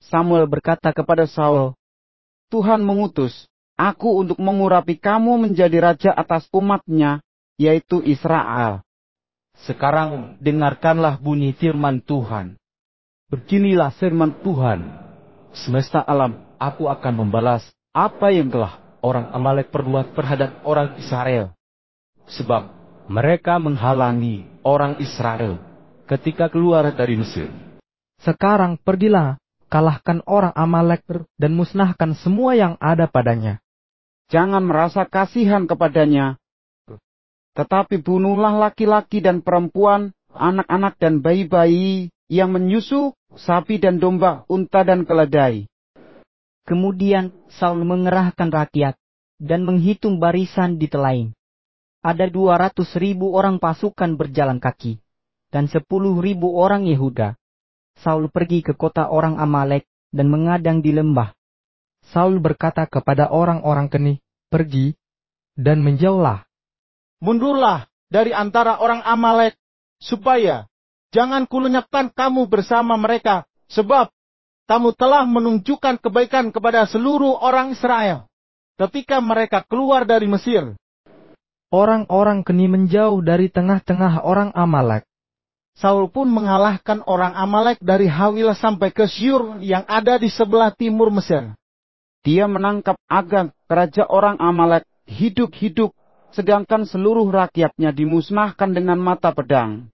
Samuel berkata kepada Saul, Tuhan mengutus aku untuk mengurapi kamu menjadi raja atas umatnya, yaitu Israel. Sekarang dengarkanlah bunyi firman Tuhan. Beginilah firman Tuhan. Semesta alam, aku akan membalas apa yang telah orang Amalek perbuat terhadap orang Israel. Sebab mereka menghalangi orang Israel ketika keluar dari Mesir. Sekarang pergilah, kalahkan orang Amalek dan musnahkan semua yang ada padanya. Jangan merasa kasihan kepadanya, tetapi bunuhlah laki-laki dan perempuan, anak-anak dan bayi-bayi yang menyusu, sapi dan domba, unta dan keledai. Kemudian Saul mengerahkan rakyat dan menghitung barisan di Telaim. Ada 200.000 orang pasukan berjalan kaki dan 10.000 orang Yehuda. Saul pergi ke kota orang Amalek dan mengadang di lembah. Saul berkata kepada orang-orang Keni, pergi dan menjauhlah. Mundurlah dari antara orang Amalek, supaya jangan kulenyapkan kamu bersama mereka, sebab kamu telah menunjukkan kebaikan kepada seluruh orang Israel ketika mereka keluar dari Mesir. Orang-orang Keni menjauh dari tengah-tengah orang Amalek. Saul pun mengalahkan orang Amalek dari Hawil sampai ke Syur yang ada di sebelah timur Mesir. Dia menangkap Agag, raja orang Amalek, hidup-hidup, sedangkan seluruh rakyatnya dimusnahkan dengan mata pedang.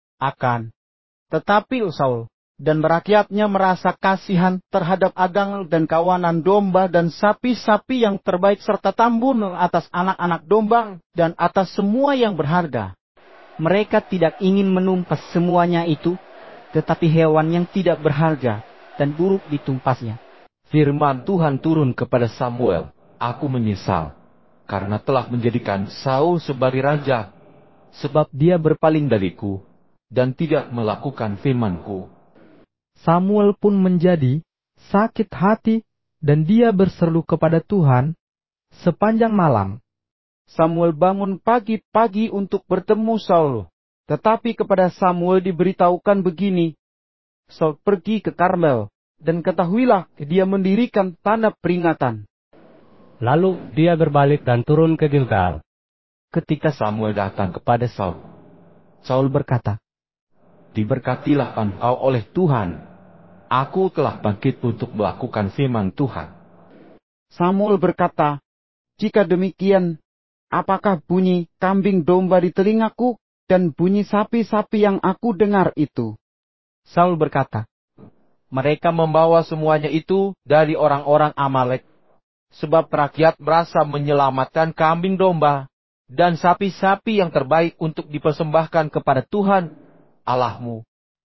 Tetapi Saul dan rakyatnya merasa kasihan terhadap Agag dan kawanan domba dan sapi-sapi yang terbaik serta tambun atas anak-anak domba dan atas semua yang berharga. Mereka tidak ingin menumpas semuanya itu, tetapi hewan yang tidak berharga dan buruk ditumpasnya. Firman Tuhan turun kepada Samuel, aku menyesal, karena telah menjadikan Saul sebagai raja, sebab dia berpaling dariku, dan tidak melakukan firman-Ku. Samuel pun menjadi sakit hati, dan dia berseru kepada Tuhan sepanjang malam. Samuel bangun pagi-pagi untuk bertemu Saul. Tetapi kepada Samuel diberitahukan begini, Saul pergi ke Karmel, dan ketahuilah dia mendirikan tanda peringatan. Lalu dia berbalik dan turun ke Gilgal. Ketika Samuel datang kepada Saul, Saul berkata, diberkatilah engkau oleh Tuhan. Aku telah bangkit untuk melakukan firman Tuhan. Samuel berkata, jika demikian, apakah bunyi kambing domba di telingaku dan bunyi sapi-sapi yang aku dengar itu? Saul berkata, mereka membawa semuanya itu dari orang-orang Amalek, sebab rakyat merasa menyelamatkan kambing domba dan sapi-sapi yang terbaik untuk dipersembahkan kepada Tuhan Allahmu.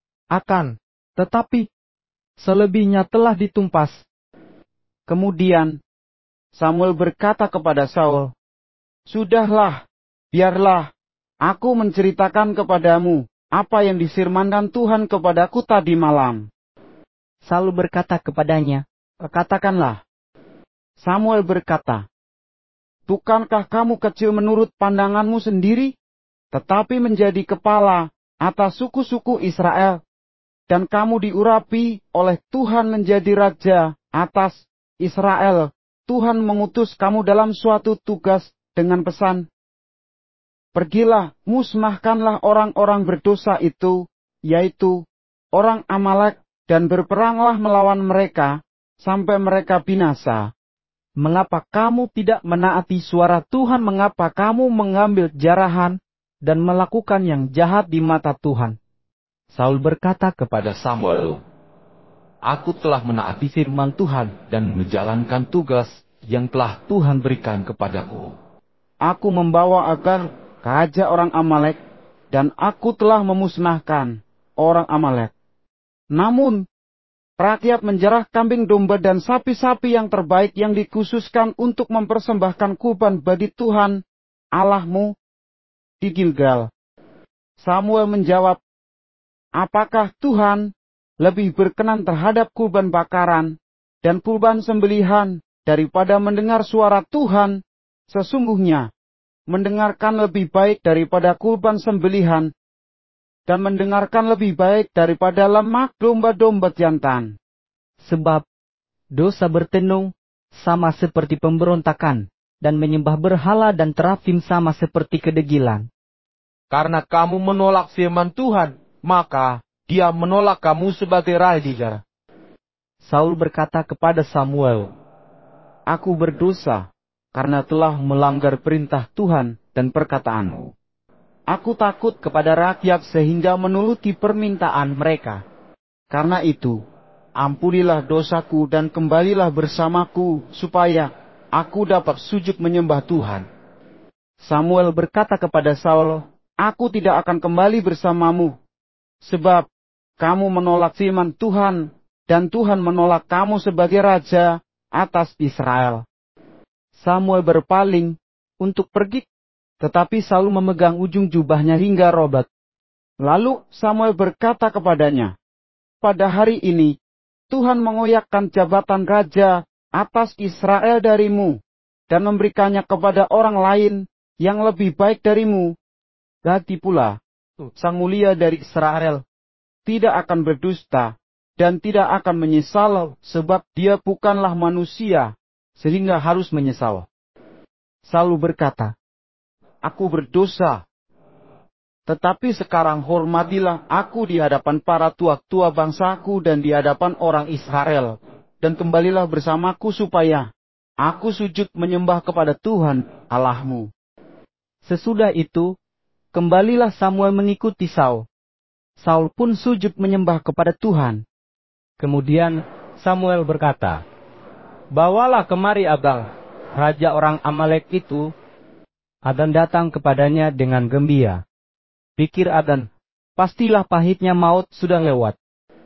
Tetapi selebihnya telah ditumpas. Kemudian Samuel berkata kepada Saul, sudahlah, biarlah aku menceritakan kepadamu apa yang disirmankan Tuhan kepadaku tadi malam. Saul berkata kepadanya, katakanlah. Samuel berkata, bukankah kamu kecil menurut pandanganmu sendiri, tetapi menjadi kepala atas suku-suku Israel, dan kamu diurapi oleh Tuhan menjadi raja atas Israel. Tuhan mengutus kamu dalam suatu tugas dengan pesan, pergilah, musnahkanlah orang-orang berdosa itu, yaitu orang Amalek, dan berperanglah melawan mereka, sampai mereka binasa. Mengapa kamu tidak menaati suara Tuhan? Mengapa kamu mengambil jarahan dan melakukan yang jahat di mata Tuhan? Saul berkata kepada Samuel, aku telah menaati firman Tuhan dan menjalankan tugas yang telah Tuhan berikan kepadaku. Aku membawa Agag, raja orang Amalek, dan aku telah memusnahkan orang Amalek. Namun, rakyat menjarah kambing domba dan sapi-sapi yang terbaik yang dikhususkan untuk mempersembahkan kurban bagi Tuhan Allahmu di Gilgal. Samuel menjawab, apakah Tuhan lebih berkenan terhadap kurban bakaran dan kurban sembelihan daripada mendengar suara Tuhan? Sesungguhnya, mendengarkan lebih baik daripada kurban sembelihan, dan mendengarkan lebih baik daripada lemak domba-domba jantan. Sebab dosa bertenung sama seperti pemberontakan, dan menyembah berhala dan terafim sama seperti kedegilan. Karena kamu menolak firman Tuhan, maka Dia menolak kamu sebagai raja. Saul berkata kepada Samuel, "Aku berdosa karena telah melanggar perintah Tuhan dan perkataanmu. Aku takut kepada rakyat sehingga menuruti permintaan mereka. Karena itu, ampunilah dosaku dan kembalilah bersamaku supaya aku dapat sujud menyembah Tuhan." Samuel berkata kepada Saul, "Aku tidak akan kembali bersamamu, sebab kamu menolak firman Tuhan, dan Tuhan menolak kamu sebagai raja atas Israel." Samuel berpaling untuk pergi, tetapi Saul memegang ujung jubahnya hingga robek. Lalu Samuel berkata kepadanya, "Pada hari ini, Tuhan mengoyakkan jabatan raja atas Israel darimu, dan memberikannya kepada orang lain yang lebih baik darimu. Lagi pula, Sang Mulia dari Israel tidak akan berdusta, dan tidak akan menyesal, sebab dia bukanlah manusia, sehingga harus menyesal." Saul berkata, "Aku berdosa. Tetapi sekarang hormatilah aku di hadapan para tua-tua bangsaku dan di hadapan orang Israel, dan kembalilah bersamaku supaya aku sujud menyembah kepada Tuhan Allahmu." Sesudah itu, kembalilah Samuel mengikuti Saul. Saul pun sujud menyembah kepada Tuhan. Kemudian Samuel berkata, "Bawalah kemari Abel, raja orang Amalek itu." Adan datang kepadanya dengan gembira. Pikir Adan, pastilah pahitnya maut sudah lewat.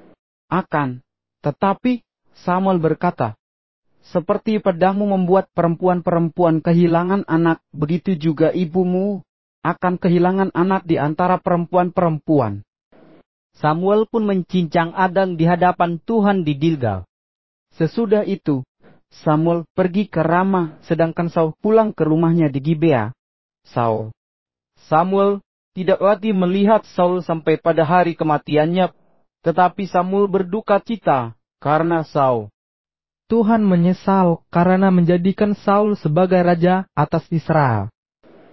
Tetapi Samuel berkata, "Seperti pedangmu membuat perempuan-perempuan kehilangan anak, begitu juga ibumu akan kehilangan anak di antara perempuan-perempuan." Samuel pun mencincang Adan di hadapan Tuhan di Gilgal. Sesudah itu, Samuel pergi ke Rama, sedangkan Saul pulang ke rumahnya di Gibea. Samuel tidak lagi melihat Saul sampai pada hari kematiannya, tetapi Samuel berduka cita karena Saul. Tuhan menyesal karena menjadikan Saul sebagai raja atas Israel.